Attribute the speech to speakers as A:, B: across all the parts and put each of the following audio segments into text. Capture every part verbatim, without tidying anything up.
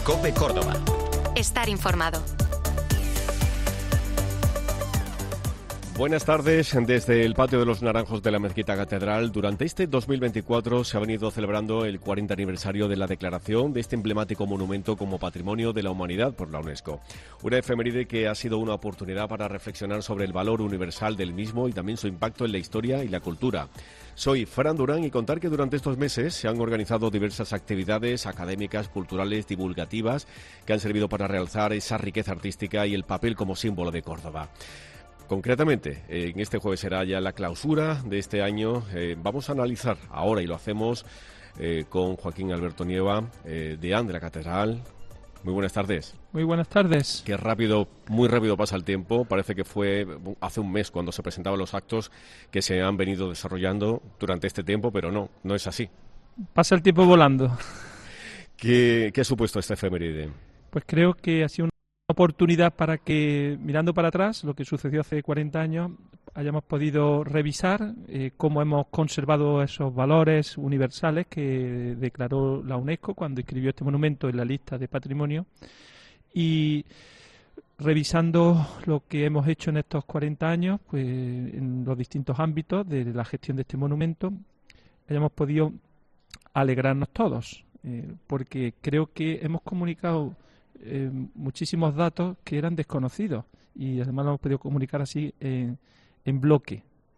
A: COPE Córdoba.
B: Estar informado.
C: Buenas tardes. Desde el patio de los Naranjos de la Mezquita Catedral, durante este dos mil veinticuatro se ha venido celebrando el cuarenta aniversario de la declaración de este emblemático monumento como Patrimonio de la Humanidad por la UNESCO. Una efeméride que ha sido una oportunidad para reflexionar sobre el valor universal del mismo y también su impacto en la historia y la cultura. Soy Fran Durán y contar que durante estos meses se han organizado diversas actividades académicas, culturales, divulgativas que han servido para realzar esa riqueza artística y el papel como símbolo de Córdoba. Concretamente, en este jueves será ya la clausura de este año. Eh, vamos a analizar ahora, y lo hacemos eh, con Joaquín Alberto Nieva, eh, deán de la Catedral. Muy buenas tardes.
D: Muy buenas tardes.
C: Qué rápido, muy rápido pasa el tiempo. Parece que fue hace un mes cuando se presentaban los actos que se han venido desarrollando durante este tiempo, pero no, no es así.
D: Pasa el tiempo volando.
C: ¿Qué, qué ha supuesto esta efeméride?
D: Pues creo que ha sido una oportunidad para que, mirando para atrás, lo que sucedió hace cuarenta años, hayamos podido revisar eh, cómo hemos conservado esos valores universales que declaró la UNESCO cuando inscribió este monumento en la lista de patrimonio, y revisando lo que hemos hecho en estos cuarenta años, pues en los distintos ámbitos de la gestión de este monumento, hayamos podido alegrarnos todos, eh, porque creo que hemos comunicado Eh, muchísimos datos que eran desconocidos y además lo hemos podido comunicar así en, en bloque.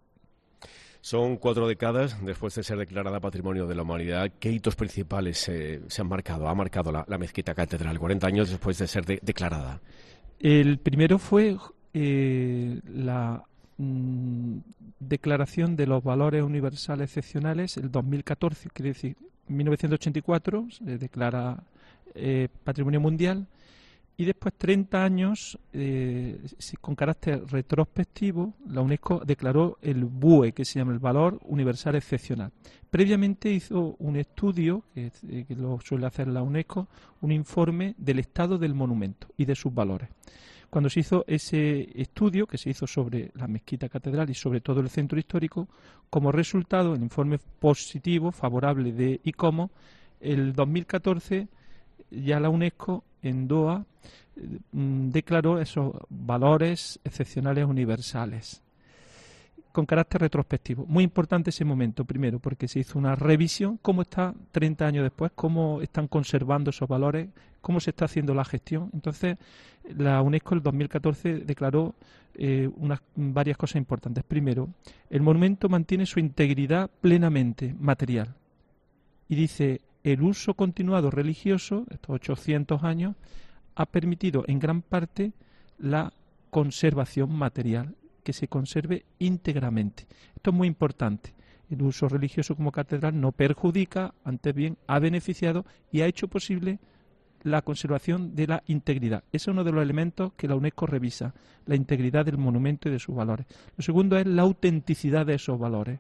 C: Son cuatro décadas después de ser declarada Patrimonio de la Humanidad. ¿Qué hitos principales eh, se han marcado? Ha marcado la, la Mezquita Catedral, cuarenta años después de ser de, declarada.
D: El primero fue eh, la mm, declaración de los valores universales excepcionales, el dos mil catorce, quiere decir, en mil novecientos ochenta y cuatro se declara eh, Patrimonio Mundial, y después treinta años eh, con carácter retrospectivo la UNESCO declaró el B U E, que se llama el Valor Universal Excepcional. Previamente hizo un estudio, que, eh, que lo suele hacer la UNESCO, un informe del estado del monumento y de sus valores. Cuando se hizo ese estudio, que se hizo sobre la Mezquita Catedral y sobre todo el centro histórico, como resultado, el informe positivo, favorable de ICOMOS, el dos mil catorce ya la UNESCO en Doha eh, declaró esos valores excepcionales universales con carácter retrospectivo. Muy importante ese momento, primero, porque se hizo una revisión, cómo está treinta años después, cómo están conservando esos valores, cómo se está haciendo la gestión. Entonces, la UNESCO en el dos mil catorce declaró eh, unas varias cosas importantes. Primero, el monumento mantiene su integridad plenamente material. Y dice, el uso continuado religioso, estos ochocientos años, ha permitido en gran parte la conservación material, que se conserve íntegramente. Esto es muy importante. El uso religioso como catedral no perjudica, antes bien ha beneficiado y ha hecho posible la conservación de la integridad. Ese es uno de los elementos que la UNESCO revisa, la integridad del monumento y de sus valores. Lo segundo es la autenticidad de esos valores.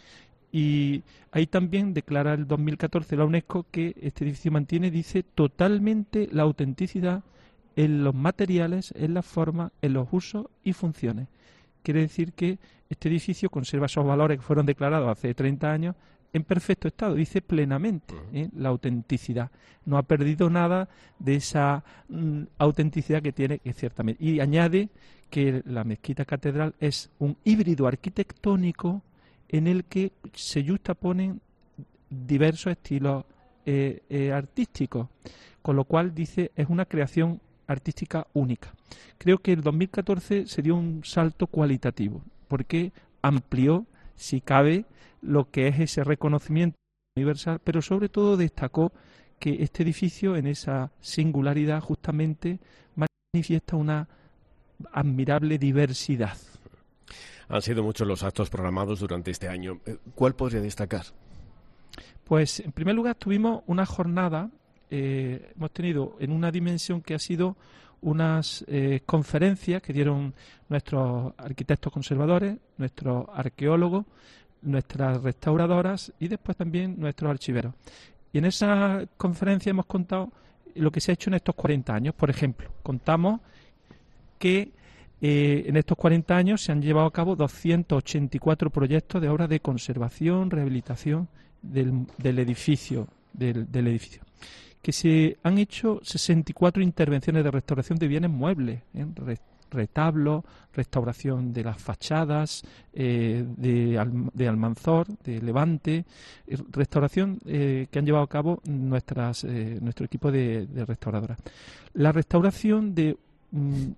D: Y ahí también declara el dos mil catorce la UNESCO que este edificio mantiene, dice, totalmente la autenticidad en los materiales, en las formas, en los usos y funciones. Quiere decir que este edificio conserva esos valores que fueron declarados hace treinta años en perfecto estado, dice plenamente, ¿eh? La autenticidad. No ha perdido nada de esa mm, autenticidad que tiene, que ciertamente. Y añade que la Mezquita Catedral es un híbrido arquitectónico en el que se justaponen diversos estilos eh, eh, artísticos, con lo cual dice es una creación artística única. Creo que el dos mil catorce se dio un salto cualitativo, porque amplió, si cabe, lo que es ese reconocimiento universal, pero sobre todo destacó que este edificio, en esa singularidad, justamente manifiesta una admirable diversidad.
C: Han sido muchos los actos programados durante este año. ¿Cuál podría destacar?
D: Pues, en primer lugar, tuvimos una jornada, eh, hemos tenido en una dimensión que ha sido unas eh, conferencias que dieron nuestros arquitectos conservadores, nuestros arqueólogos, nuestras restauradoras y después también nuestros archiveros. Y en esa conferencia hemos contado lo que se ha hecho en estos cuarenta años. Por ejemplo, contamos que Eh, en estos cuarenta años se han llevado a cabo doscientos ochenta y cuatro proyectos de obras de conservación, rehabilitación del, del edificio, del, del edificio, que se han hecho sesenta y cuatro intervenciones de restauración de bienes muebles, ¿eh? retablo, restauración de las fachadas eh, de, Al, de Almanzor, de Levante, eh, restauración eh, que han llevado a cabo nuestras, eh, nuestro equipo de, de restauradoras. La restauración de mm,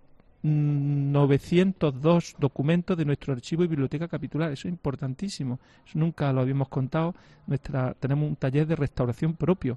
D: novecientos dos documentos de nuestro archivo y biblioteca capitular, eso es importantísimo, eso nunca lo habíamos contado. Nuestra, tenemos un taller de restauración propio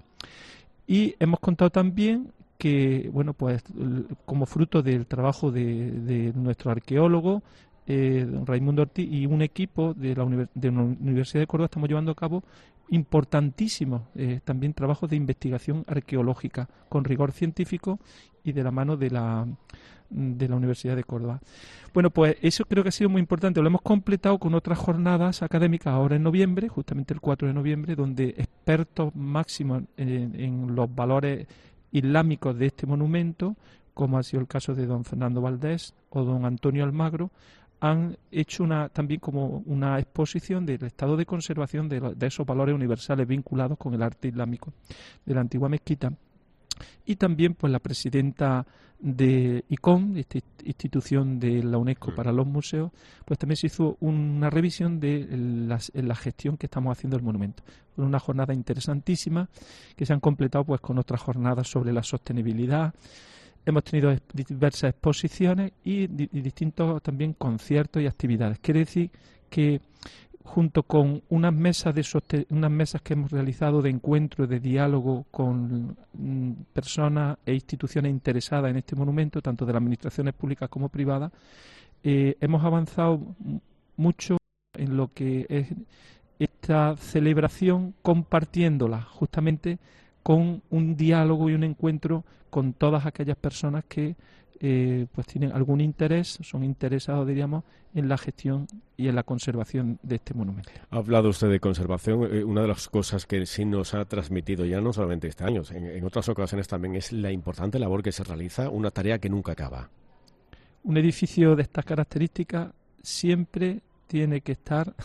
D: y hemos contado también que, bueno, pues como fruto del trabajo de, de nuestro arqueólogo eh, Raimundo Ortiz y un equipo de la, Univers de la Universidad de Córdoba, estamos llevando a cabo importantísimos eh, también trabajos de investigación arqueológica con rigor científico y de la mano de la de la Universidad de Córdoba. Bueno, pues eso creo que ha sido muy importante. Lo hemos completado con otras jornadas académicas ahora en noviembre, justamente el cuatro de noviembre, donde expertos máximos en, en los valores islámicos de este monumento, como ha sido el caso de don Fernando Valdés o don Antonio Almagro, han hecho una también como una exposición del estado de conservación de, de esos valores universales vinculados con el arte islámico de la antigua mezquita. Y también pues la presidenta de I C O M, esta institución de la UNESCO para los museos, pues también se hizo una revisión de la, la gestión que estamos haciendo del monumento. Fue una jornada interesantísima que se han completado pues con otras jornadas sobre la sostenibilidad. Hemos tenido diversas exposiciones y, y distintos también conciertos y actividades. Quiere decir que junto con unas mesas de unas mesas que hemos realizado de encuentro, de diálogo con mm, personas e instituciones interesadas en este monumento, tanto de las administraciones públicas como privadas, eh, hemos avanzado mucho en lo que es esta celebración, compartiéndola justamente con un diálogo y un encuentro con todas aquellas personas que Eh, pues tienen algún interés, son interesados, diríamos, en la gestión y en la conservación de este monumento.
C: Ha hablado usted de conservación. Eh, una de las cosas que sí nos ha transmitido ya, no solamente este año, en, en otras ocasiones también, es la importante labor que se realiza, una tarea que nunca acaba.
D: Un edificio de estas características siempre tiene que estar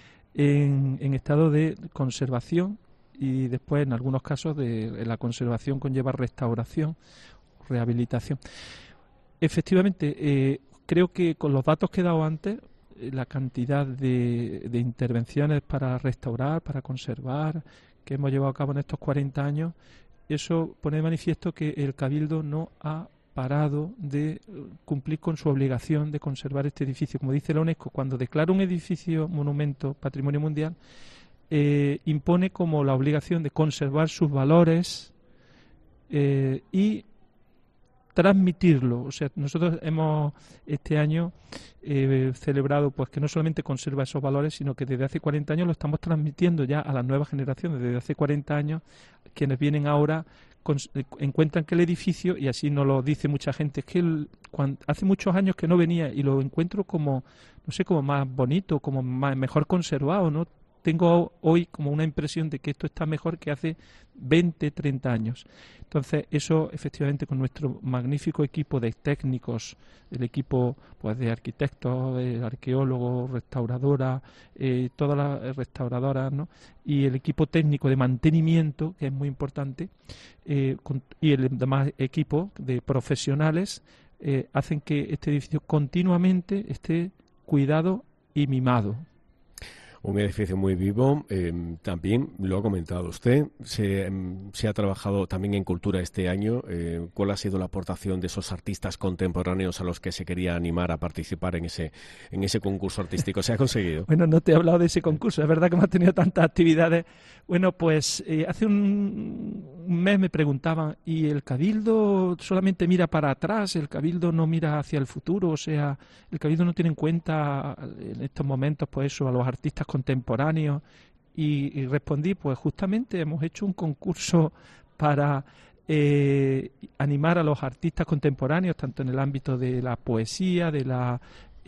D: en, en estado de conservación y después, en algunos casos, de la conservación conlleva restauración, rehabilitación. Efectivamente, eh, creo que con los datos que he dado antes, eh, la cantidad de, de intervenciones para restaurar, para conservar, que hemos llevado a cabo en estos cuarenta años, eso pone de manifiesto que el Cabildo no ha parado de cumplir con su obligación de conservar este edificio. Como dice la UNESCO, cuando declara un edificio monumento patrimonio mundial, eh, impone como la obligación de conservar sus valores eh, y transmitirlo. O sea, nosotros hemos este año eh, celebrado pues que no solamente conserva esos valores, sino que desde hace cuarenta años lo estamos transmitiendo ya a las nuevas generaciones. Desde hace cuarenta años, quienes vienen ahora con, eh, encuentran que el edificio, y así nos lo dice mucha gente, es que el, cuando, hace muchos años que no venía y lo encuentro como, no sé, como más bonito, como más, mejor conservado, ¿no? Tengo hoy como una impresión de que esto está mejor que hace veinte, treinta años. Entonces, eso efectivamente con nuestro magnífico equipo de técnicos, el equipo pues de arquitectos, de arqueólogos, restauradoras, eh, todas las restauradoras, ¿no? Y el equipo técnico de mantenimiento, que es muy importante, eh, con, y el demás equipo de profesionales, eh, hacen que este edificio continuamente esté cuidado y mimado.
C: Un edificio muy vivo, eh, también lo ha comentado usted, se, eh, se ha trabajado también en cultura este año. Eh, ¿Cuál ha sido la aportación de esos artistas contemporáneos a los que se quería animar a participar en ese en ese concurso artístico? ¿Se ha conseguido?
D: Bueno, no te he hablado de ese concurso, es verdad que hemos tenido tantas actividades. Bueno, pues eh, hace un, un mes me preguntaban, ¿y el Cabildo solamente mira para atrás? ¿El Cabildo no mira hacia el futuro? O sea, ¿el Cabildo no tiene en cuenta en estos momentos pues eso, a los artistas contemporáneos? Y, y respondí, pues justamente hemos hecho un concurso para eh, animar a los artistas contemporáneos, tanto en el ámbito de la poesía, de la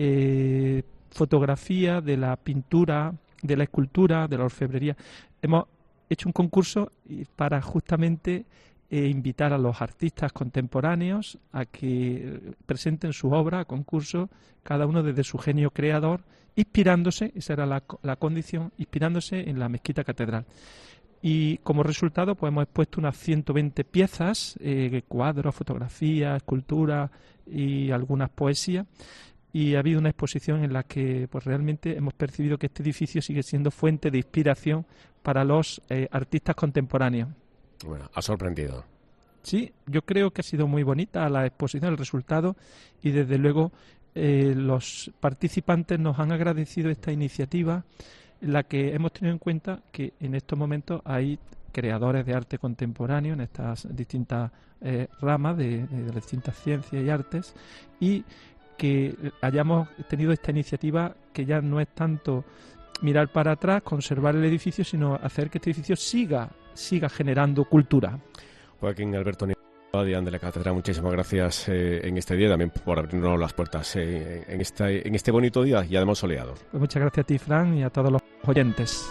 D: eh, fotografía, de la pintura, de la escultura, de la orfebrería. Hemos hecho un concurso para justamente eh, invitar a los artistas contemporáneos a que presenten su obra a concurso, cada uno desde su genio creador, inspirándose, esa era la, la condición, inspirándose en la mezquita catedral. Y como resultado, pues hemos expuesto unas ciento veinte piezas, eh, cuadros, fotografías, esculturas y algunas poesías. Y ha habido una exposición en la que pues realmente hemos percibido que este edificio sigue siendo fuente de inspiración para los eh, artistas contemporáneos.
C: Bueno, ha sorprendido.
D: Sí, yo creo que ha sido muy bonita la exposición, el resultado, y desde luego eh, los participantes nos han agradecido esta iniciativa, en la que hemos tenido en cuenta que en estos momentos hay creadores de arte contemporáneo en estas distintas eh, ramas de, de las distintas ciencias y artes, y que hayamos tenido esta iniciativa que ya no es tanto mirar para atrás, conservar el edificio, sino hacer que este edificio siga, siga generando cultura.
C: Joaquín Alberto Nieva de la Catedral, muchísimas gracias eh, en este día también por abrirnos las puertas eh, en, este, en este bonito día y además soleado.
D: Pues muchas gracias a ti, Fran, y a todos los oyentes.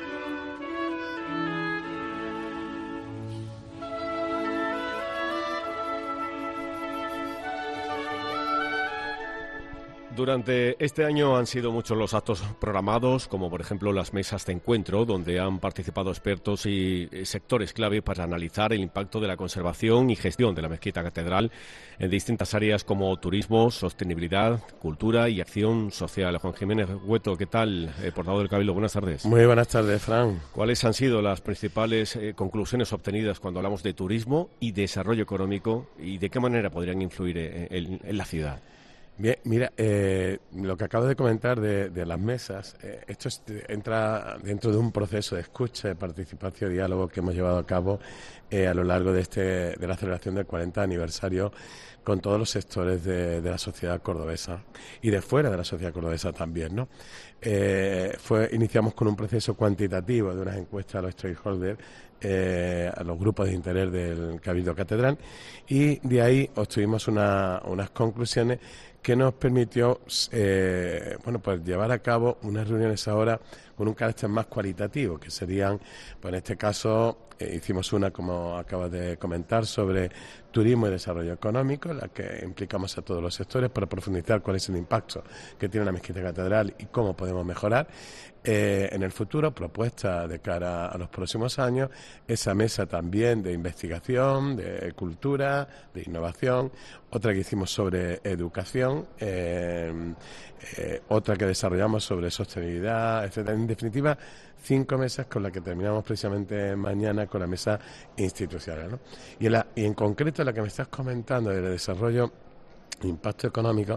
C: Durante este año han sido muchos los actos programados, como por ejemplo las mesas de encuentro, donde han participado expertos y sectores clave para analizar el impacto de la conservación y gestión de la Mezquita Catedral en distintas áreas como turismo, sostenibilidad, cultura y acción social. Juan Jiménez Hueto, ¿qué tal? Eh, portavoz del Cabildo, buenas tardes.
A: Muy buenas tardes, Fran.
C: ¿Cuáles han sido las principales eh, conclusiones obtenidas cuando hablamos de turismo y desarrollo económico y de qué manera podrían influir en, en, en la ciudad?
A: Bien, mira, eh, lo que acabo de comentar de, de las mesas, eh, esto es, entra dentro de un proceso de escucha, de participación y diálogo que hemos llevado a cabo eh, a lo largo de, este, de la celebración del cuarenta aniversario con todos los sectores de, de la sociedad cordobesa y de fuera de la sociedad cordobesa también, ¿no? Eh, fue, iniciamos con un proceso cuantitativo de unas encuestas a los stakeholders, eh, a los grupos de interés del Cabildo Catedral, y de ahí obtuvimos una, unas conclusiones que nos permitió eh, bueno, pues llevar a cabo unas reuniones ahora con un carácter más cualitativo, que serían, pues en este caso, eh, hicimos una, como acabas de comentar, sobre turismo y desarrollo económico, en la que implicamos a todos los sectores para profundizar cuál es el impacto que tiene la Mezquita Catedral y cómo podemos mejorar eh, en el futuro, propuesta de cara a los próximos años, esa mesa también de investigación, de cultura, de innovación, otra que hicimos sobre educación, eh, eh, otra que desarrollamos sobre sostenibilidad, etcétera. En definitiva, cinco mesas con las que terminamos precisamente mañana con la mesa institucional, ¿no? Y en, la, y en concreto la que me estás comentando del desarrollo, impacto económico,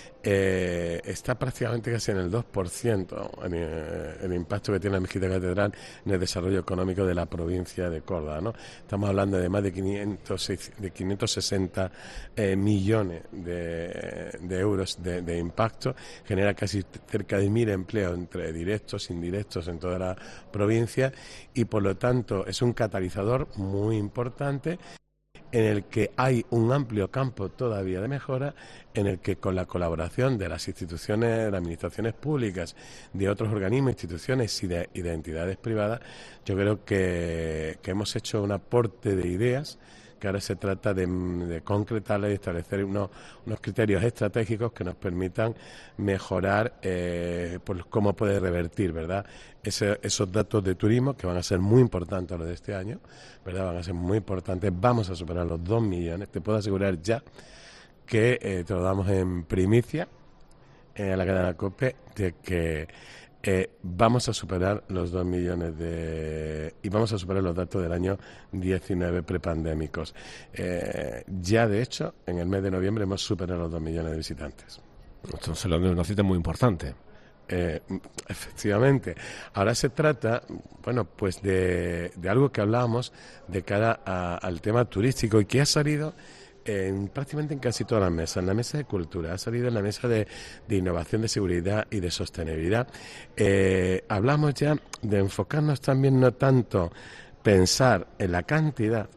A: eh, está prácticamente casi en el dos por ciento el, el impacto que tiene la Mezquita Catedral en el desarrollo económico de la provincia de Córdoba, ¿no? Estamos hablando de más de quinientos, de quinientos sesenta eh, millones de, de euros de, de impacto, genera casi cerca de mil empleos entre directos e indirectos en toda la provincia y por lo tanto es un catalizador muy importante en el que hay un amplio campo todavía de mejora, en el que con la colaboración de las instituciones, de administraciones públicas, de otros organismos, instituciones y de, y de entidades privadas, yo creo que, que hemos hecho un aporte de ideas que ahora se trata de, de concretarlas y establecer unos, unos criterios estratégicos que nos permitan mejorar eh, pues cómo puede revertir, ¿verdad?, Ese, esos datos de turismo que van a ser muy importantes los de este año, ¿verdad?, van a ser muy importantes. Vamos a superar los dos millones, te puedo asegurar ya que eh, te lo damos en primicia en eh, la cadena COPE, de que Eh, vamos a superar los dos millones de... y vamos a superar los datos del año diecinueve prepandémicos. Eh, ya, de hecho, en el mes de noviembre hemos superado los dos millones de visitantes.
C: Esto es una cita muy importante.
A: Eh, efectivamente. Ahora se trata, bueno, pues de, de algo que hablábamos de cara a, al tema turístico y que ha salido En, prácticamente en casi todas las mesas. En la mesa de cultura, ha salido en la mesa de, de innovación, de seguridad y de sostenibilidad. Eh, hablamos ya de enfocarnos también no tanto pensar en la cantidad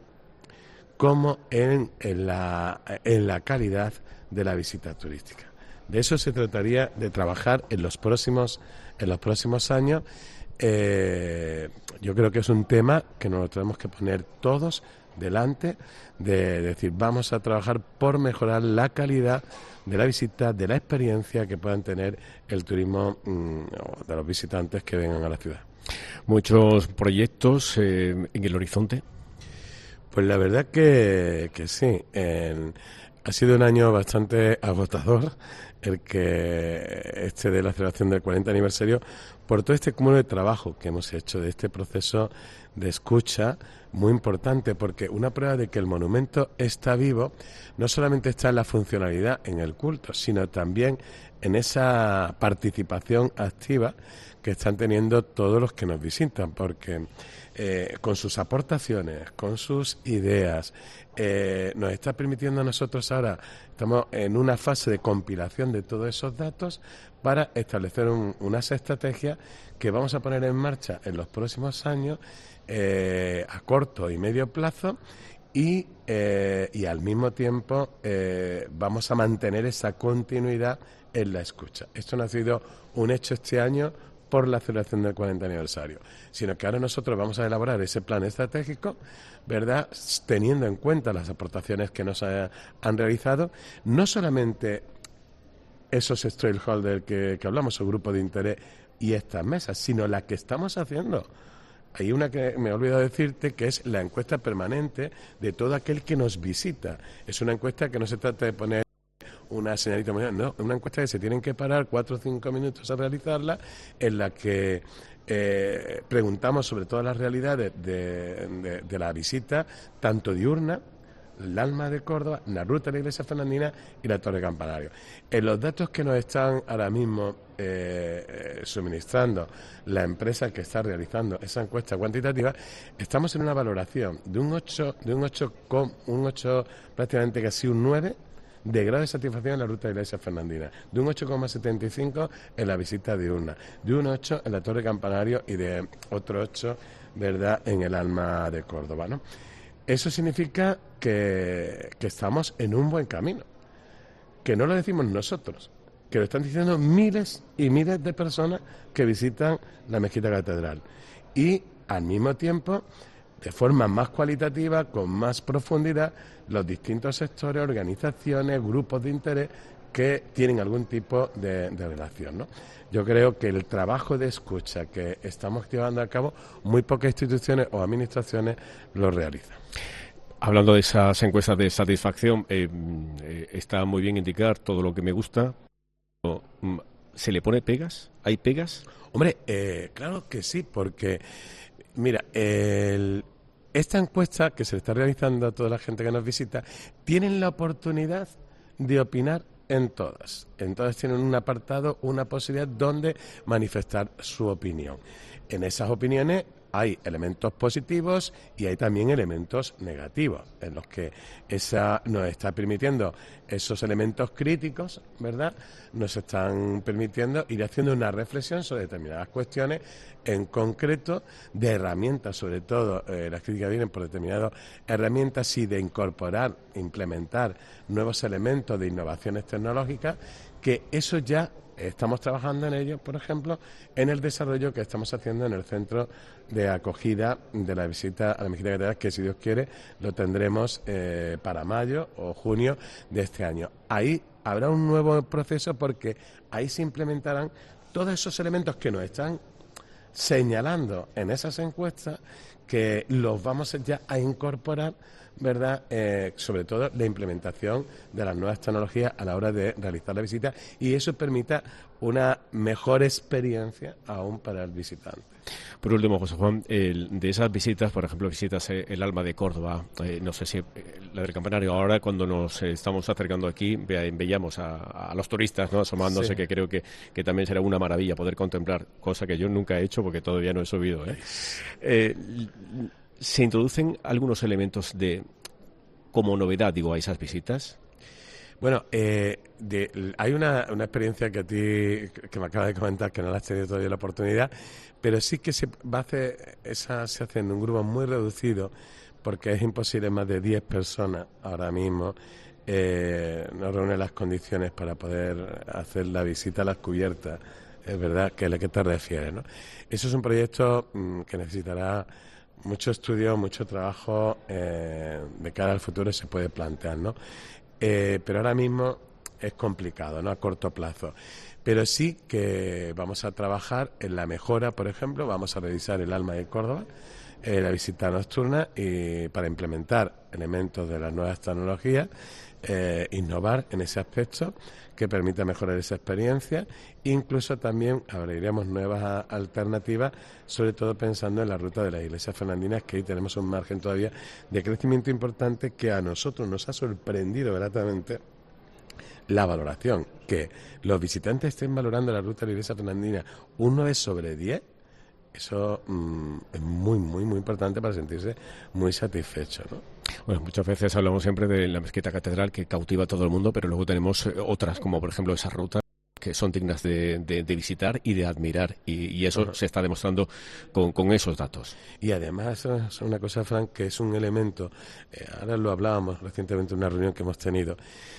A: como en, en, la, en la calidad de la visita turística. De eso se trataría de trabajar en los próximos, en los próximos años. Eh, yo creo que es un tema que nos lo tenemos que poner todos delante, de decir, vamos a trabajar por mejorar la calidad de la visita, de la experiencia que puedan tener el turismo mmm, de los visitantes que vengan a la ciudad.
C: ¿Muchos proyectos eh, en el horizonte?
A: Pues la verdad que, que sí. En, ha sido un año bastante agotador el que este de la celebración del cuarenta aniversario, por todo este cúmulo de trabajo que hemos hecho, de este proceso de escucha muy importante, porque una prueba de que el monumento está vivo no solamente está en la funcionalidad, en el culto, sino también en esa participación activa que están teniendo todos los que nos visitan, porque eh, con sus aportaciones, con sus ideas, eh, nos está permitiendo a nosotros ahora, estamos en una fase de compilación de todos esos datos para establecer un, unas estrategias que vamos a poner en marcha en los próximos años eh, a corto y medio plazo y, eh, y al mismo tiempo eh, vamos a mantener esa continuidad en la escucha. Esto no ha sido un hecho este año por la celebración del cuarenta aniversario, sino que ahora nosotros vamos a elaborar ese plan estratégico, ¿verdad?, teniendo en cuenta las aportaciones que nos ha, han realizado, no solamente esos stakeholders que, que hablamos, o grupos de interés y estas mesas, sino la que estamos haciendo. Hay una que me he olvidado decirte, que es la encuesta permanente de todo aquel que nos visita. Es una encuesta que no se trata de poner una señalita, no, una encuesta que se tienen que parar cuatro o cinco minutos a realizarla, en la que eh, preguntamos sobre todas las realidades de, de, de la visita, tanto diurna, el Alma de Córdoba, la ruta de la Iglesia Fernandina y la Torre Campanario. En los datos que nos están ahora mismo eh, suministrando la empresa que está realizando esa encuesta cuantitativa, estamos en una valoración de un ocho, de un ocho, un ocho prácticamente casi un nueve de grado de satisfacción en la ruta de la Iglesia Fernandina, de un ocho coma setenta y cinco en la visita diurna, de un ocho en la Torre Campanario y de otro ocho, ¿verdad?, en el Alma de Córdoba, ¿no? Eso significa que, que estamos en un buen camino, que no lo decimos nosotros, que lo están diciendo miles y miles de personas que visitan la Mezquita Catedral. Y al mismo tiempo, de forma más cualitativa, con más profundidad, los distintos sectores, organizaciones, grupos de interés que tienen algún tipo de, de relación, ¿no? Yo creo que el trabajo de escucha que estamos llevando a cabo, muy pocas instituciones o administraciones lo realizan.
C: Hablando de esas encuestas de satisfacción, eh, eh, está muy bien indicar todo lo que me gusta. ¿Se le pone pegas? ¿Hay pegas?
A: Hombre, eh, claro que sí, porque, mira, el, esta encuesta que se le está realizando a toda la gente que nos visita, tienen la oportunidad de opinar en todas. En todas tienen un apartado, una posibilidad donde manifestar su opinión. En esas opiniones hay elementos positivos y hay también elementos negativos, en los que esa nos está permitiendo esos elementos críticos, ¿verdad?, nos están permitiendo ir haciendo una reflexión sobre determinadas cuestiones, en concreto de herramientas, sobre todo eh, las críticas vienen por determinadas herramientas y de incorporar, implementar nuevos elementos de innovaciones tecnológicas, que eso ya estamos trabajando en ello, por ejemplo, en el desarrollo que estamos haciendo en el centro de acogida de la visita a la Mezquita Catedral, que si Dios quiere lo tendremos eh, para mayo o junio de este año. Ahí habrá un nuevo proceso porque ahí se implementarán todos esos elementos que nos están señalando en esas encuestas, que los vamos ya a incorporar, ¿verdad?, eh, sobre todo la implementación de las nuevas tecnologías a la hora de realizar la visita, y eso permita una mejor experiencia aún para el visitante.
C: Por último, José Juan, el, de esas visitas, por ejemplo, visitas eh, el Alma de Córdoba, eh, no sé si eh, la del Campanario, ahora cuando nos eh, estamos acercando aquí, ve, veíamos a, a los turistas, ¿no?, asomándose, sí, que creo que, que también será una maravilla poder contemplar, cosa que yo nunca he hecho porque todavía no he subido, ¿eh? Eh, ¿Se introducen algunos elementos de como novedad, digo, a esas visitas?
A: Bueno, eh, de, hay una, una experiencia que a ti, que me acabas de comentar, que no la has tenido todavía la oportunidad, pero sí que se va a hacer, esa se hace en un grupo muy reducido, porque es imposible más de diez personas ahora mismo, eh, no reúnen las condiciones para poder hacer la visita a las cubiertas, es verdad, que es la que te refieres, ¿no? Eso es un proyecto mmm, que necesitará mucho estudio, mucho trabajo, eh, de cara al futuro se puede plantear, ¿no? Eh, pero ahora mismo es complicado, ¿no?, a corto plazo. pero sí que vamos a trabajar en la mejora, por ejemplo, vamos a revisar el Alma de Córdoba, eh, la visita nocturna, y para implementar elementos de las nuevas tecnologías, eh, innovar en ese aspecto que permita mejorar esa experiencia. Incluso también abriremos nuevas a, alternativas, sobre todo pensando en la ruta de las iglesias fernandinas, que ahí tenemos un margen todavía de crecimiento importante, que a nosotros nos ha sorprendido gratamente la valoración, que los visitantes estén valorando la ruta de la iglesia fernandina un nueve sobre diez. Eso mmm, es muy, muy, muy importante para sentirse muy satisfecho, ¿no?
C: Bueno, muchas veces hablamos siempre de la mezquita catedral, que cautiva a todo el mundo, pero luego tenemos otras, como por ejemplo esa ruta, que son dignas de, de, de visitar y de admirar, y, y eso uh-huh. se está demostrando con, con esos datos.
A: Y además es una cosa, Frank, que es un elemento, eh, ahora lo hablábamos recientemente en una reunión que hemos tenido,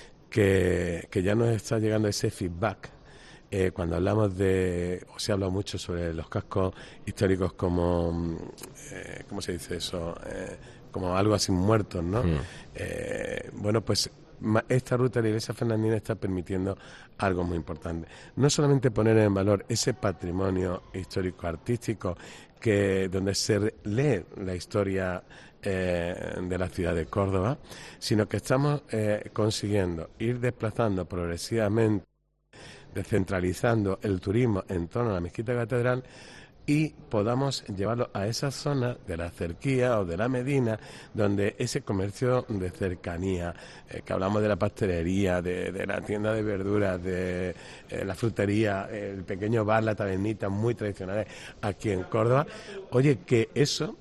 A: que, que ya nos está llegando ese feedback. Eh, cuando hablamos de, o se habla mucho sobre los cascos históricos como, eh, ¿cómo se dice eso? Eh, como algo así muertos, ¿no? Mm. Eh, bueno, pues esta ruta de la iglesia fernandina está permitiendo algo muy importante. No solamente poner en valor ese patrimonio histórico artístico, que donde se lee la historia eh, de la ciudad de Córdoba, sino que estamos eh, consiguiendo ir desplazando progresivamente, descentralizando el turismo en torno a la mezquita catedral, y podamos llevarlo a esa zona de la cerquía o de la Medina, donde ese comercio de cercanía, eh, que hablamos de la pastelería, de, de la tienda de verduras, de eh, la frutería, el pequeño bar, la tabernita, muy tradicionales aquí en Córdoba, oye, que eso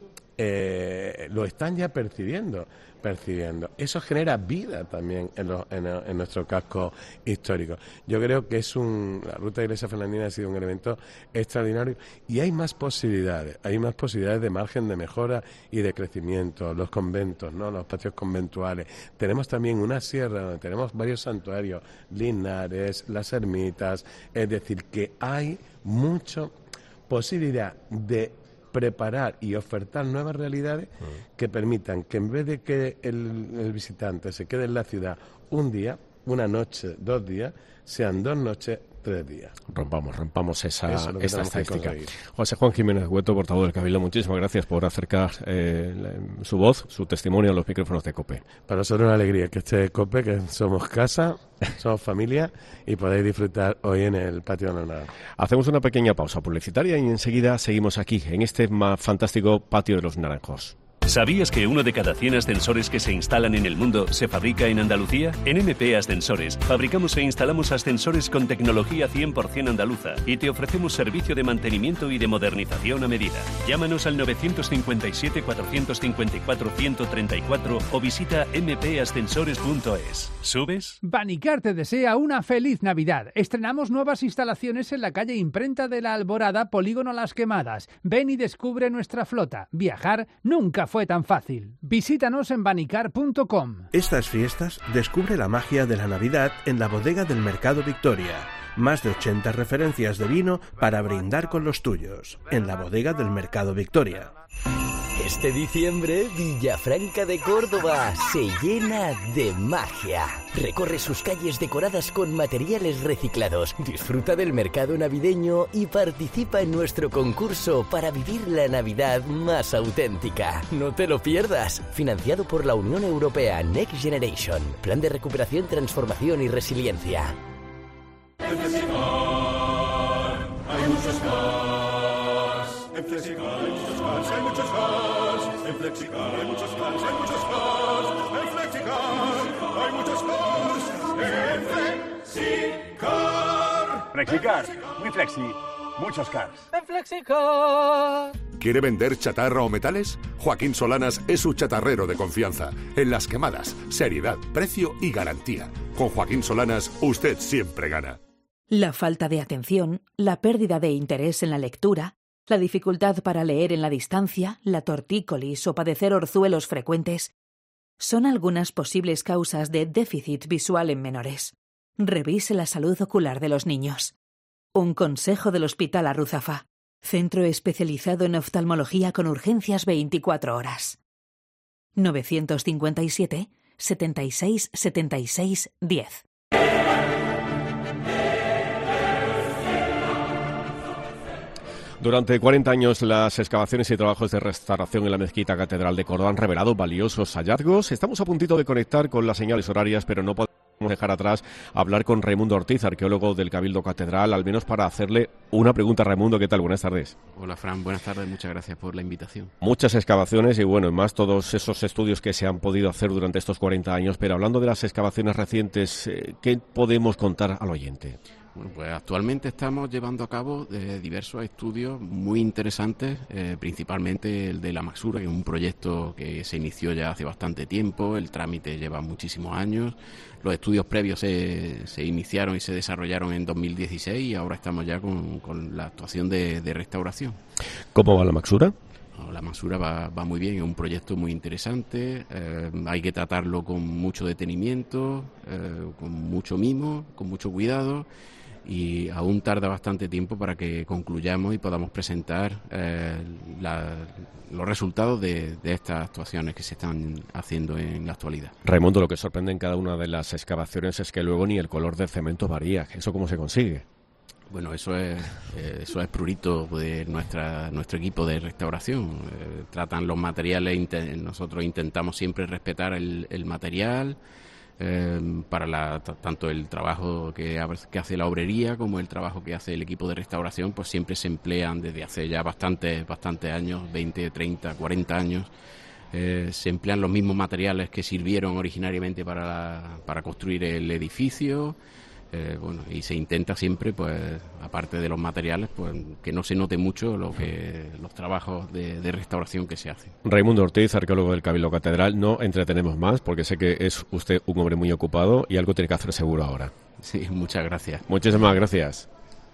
A: eh, lo están ya percibiendo. percibiendo. Eso genera vida también en, lo, en, en nuestro casco histórico. Yo creo que es un la ruta de Iglesia Fernandina ha sido un elemento extraordinario, y hay más posibilidades, hay más posibilidades de margen de mejora y de crecimiento. Los conventos, ¿no? Los patios conventuales. Tenemos también una sierra donde tenemos varios santuarios, Linares, las ermitas, es decir, que hay mucha posibilidad de preparar y ofertar nuevas realidades que permitan que, en vez de que el, el visitante se quede en la ciudad un día, una noche, dos días, sean dos noches, tres días.
C: Rompamos, rompamos esa, esa estadística. José Juan Jiménez Hueto, portavoz del Cabildo, muchísimas gracias por acercar eh, su voz, su testimonio a los micrófonos de COPE.
A: Para nosotros una alegría que esté COPE, que somos casa, somos familia, y podéis disfrutar hoy en el patio de los Naranjos.
C: Hacemos una pequeña pausa publicitaria y enseguida seguimos aquí, en este fantástico patio de los Naranjos.
B: ¿Sabías que uno de cada cien ascensores que se instalan en el mundo se fabrica en Andalucía? En M P Ascensores fabricamos e instalamos ascensores con tecnología cien por ciento andaluza y te ofrecemos servicio de mantenimiento y de modernización a medida. Llámanos al nueve cinco siete, cuatro cinco cuatro, uno cero tres cuatro o visita m p ascensores punto es. ¿Subes?
E: Banicar te desea una feliz Navidad. Estrenamos nuevas instalaciones en la calle Imprenta de la Alborada, Polígono Las Quemadas. Ven y descubre nuestra flota. Viajar nunca fue tan fácil. Visítanos en banicar punto com.
F: Estas fiestas descubre la magia de la Navidad en la bodega del Mercado Victoria. Más de ochenta referencias de vino para brindar con los tuyos. En la bodega del Mercado Victoria.
G: Este diciembre, Villafranca de Córdoba se llena de magia. Recorre sus calles decoradas con materiales reciclados, disfruta del mercado navideño y participa en nuestro concurso para vivir la Navidad más auténtica. No te lo pierdas. Financiado por la Unión Europea Next Generation. Plan de recuperación, transformación y resiliencia.
H: En Flexicar hay muchos cars. En Flexicar hay muchos cars, hay muchos cars. En Flexicar hay muchos cars, hay muchos cars. En Flexicar hay muchos cars. En Flexicar.
I: Flexicar, muy flexi, muchos cars.
J: En Flexicar.
K: ¿Quiere vender chatarra o metales? Joaquín Solanas es su chatarrero de confianza. En Las Quemadas, seriedad, precio y garantía. Con Joaquín Solanas, usted siempre gana.
L: La falta de atención, la pérdida de interés en la lectura, la dificultad para leer en la distancia, la tortícolis o padecer orzuelos frecuentes son algunas posibles causas de déficit visual en menores. Revise la salud ocular de los niños. Un consejo del Hospital Arruzafa. Centro especializado en oftalmología con urgencias veinticuatro horas. novecientos cincuenta y siete, setenta y seis, setenta y seis, diez.
C: Durante cuarenta años, las excavaciones y trabajos de restauración en la Mezquita Catedral de Córdoba han revelado valiosos hallazgos. Estamos a puntito de conectar con las señales horarias, pero no podemos dejar atrás hablar con Raimundo Ortiz, arqueólogo del Cabildo Catedral, al menos para hacerle una pregunta. Raimundo, ¿qué tal? Buenas tardes.
M: Hola, Fran. Buenas tardes. Muchas gracias por la invitación.
C: Muchas excavaciones y, bueno, más todos esos estudios que se han podido hacer durante estos cuarenta años. Pero hablando de las excavaciones recientes, ¿qué podemos contar al oyente?
M: Bueno, pues actualmente estamos llevando a cabo eh, diversos estudios muy interesantes, eh, principalmente el de la Maxura, que es un proyecto que se inició ya hace bastante tiempo, el trámite lleva muchísimos años, los estudios previos se, se iniciaron y se desarrollaron en dos mil dieciséis y ahora estamos ya con, con la actuación de, de restauración.
C: ¿Cómo va la Maxura?
M: La Maxura va, va muy bien, es un proyecto muy interesante, eh, hay que tratarlo con mucho detenimiento, eh, con mucho mimo, con mucho cuidado, y aún tarda bastante tiempo para que concluyamos y podamos presentar eh, la, los resultados de, de estas actuaciones que se están haciendo en la actualidad.
C: Raimundo, lo que sorprende en cada una de las excavaciones es que luego ni el color del cemento varía. ¿Eso cómo se consigue?
M: Bueno, eso es eh, eso es prurito de nuestra nuestro equipo de restauración. Eh, tratan los materiales, inte- nosotros intentamos siempre respetar el, el material, eh, para la, t- tanto el trabajo que, que hace la obrería como el trabajo que hace el equipo de restauración, pues siempre se emplean desde hace ya bastantes bastantes años, veinte, treinta, cuarenta años. Eh, se emplean los mismos materiales que sirvieron originariamente para, la, para construir el edificio. Eh, bueno, y se intenta siempre, pues, aparte de los materiales, pues, que no se note mucho lo que los trabajos de, de restauración que se hacen.
C: Raimundo Ortiz, arqueólogo del Cabildo Catedral, no entretenemos más porque sé que es usted un hombre muy ocupado y algo tiene que hacer seguro ahora.
M: Sí, muchas gracias.
C: Muchísimas gracias.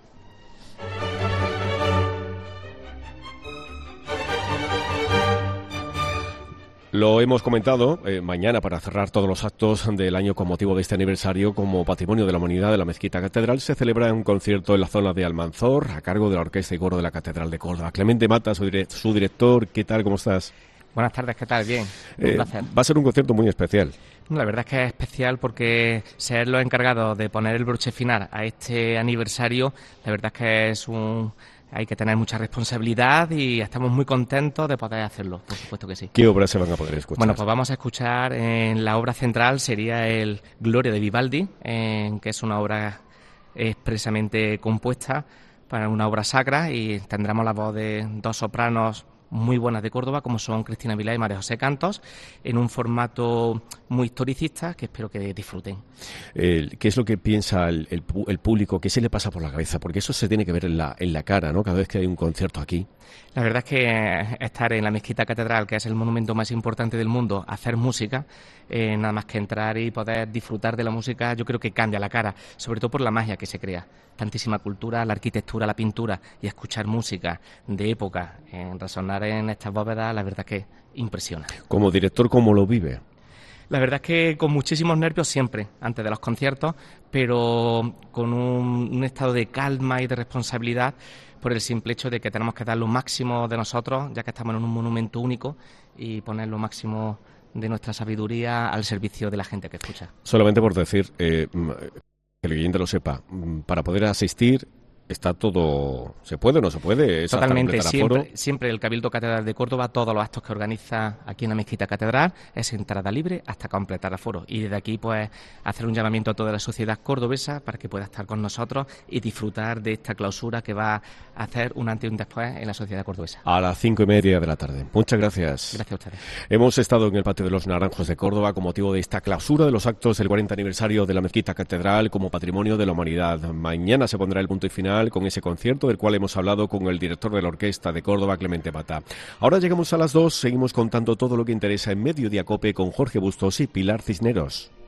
C: Lo hemos comentado, eh, mañana para cerrar todos los actos del año con motivo de este aniversario como Patrimonio de la Humanidad de la Mezquita Catedral se celebra un concierto en la zona de Almanzor a cargo de la Orquesta y Coro de la Catedral de Córdoba. Clemente Mata, su, dire- su director, ¿qué tal? ¿Cómo estás?
N: Buenas tardes, ¿qué tal? Bien, un
C: Eh,
N: placer.
C: va a ser un concierto muy especial.
N: La verdad es que es especial porque ser los encargados de poner el broche final a este aniversario, la verdad es que es un... hay que tener mucha responsabilidad y estamos muy contentos de poder hacerlo, por supuesto que sí.
C: ¿Qué obras se van a poder escuchar?
N: Bueno, pues vamos a escuchar, en la obra central sería el Gloria de Vivaldi, en, que es una obra expresamente compuesta para una obra sacra, y tendremos la voz de dos sopranos muy buenas de Córdoba, como son Cristina Vilá y María José Cantos, en un formato muy historicista que espero que disfruten.
C: Eh, ¿Qué es lo que piensa el, el, el público? ¿Qué se le pasa por la cabeza? Porque eso se tiene que ver en la, en la cara, ¿no? Cada vez que hay un concierto aquí.
N: La verdad es que estar en la Mezquita Catedral, que es el monumento más importante del mundo, hacer música, eh, nada más que entrar y poder disfrutar de la música, yo creo que cambia la cara, sobre todo por la magia que se crea. Tantísima cultura, la arquitectura, la pintura, y escuchar música de época, en resonar en estas bóvedas, la verdad que impresiona.
C: Como director, ¿cómo lo vive?
N: La verdad es que con muchísimos nervios siempre, antes de los conciertos, pero con un, un estado de calma y de responsabilidad por el simple hecho de que tenemos que dar lo máximo de nosotros, ya que estamos en un monumento único, y poner lo máximo de nuestra sabiduría al servicio de la gente que escucha.
C: Solamente por decir, eh, que el oyente lo sepa, para poder asistir... ¿Está todo... ¿Se puede o no se puede? ¿Es
N: Totalmente, siempre, siempre el Cabildo Catedral de Córdoba, todos los actos que organiza aquí en la Mezquita Catedral es entrada libre hasta completar aforo. Y desde aquí, pues, hacer un llamamiento a toda la sociedad cordobesa para que pueda estar con nosotros y disfrutar de esta clausura que va a hacer un antes y un después en la sociedad cordobesa.
C: A las cinco y media de la tarde. Muchas gracias.
N: Gracias a ustedes.
C: Hemos estado en el Patio de los Naranjos de Córdoba con motivo de esta clausura de los actos del cuarenta aniversario de la Mezquita Catedral como Patrimonio de la Humanidad. Mañana se pondrá el punto y final con ese concierto del cual hemos hablado con el director de la Orquesta de Córdoba, Clemente Mata. Ahora llegamos a las dos, seguimos contando todo lo que interesa en Mediodía Cope con Jorge Bustos y Pilar Cisneros.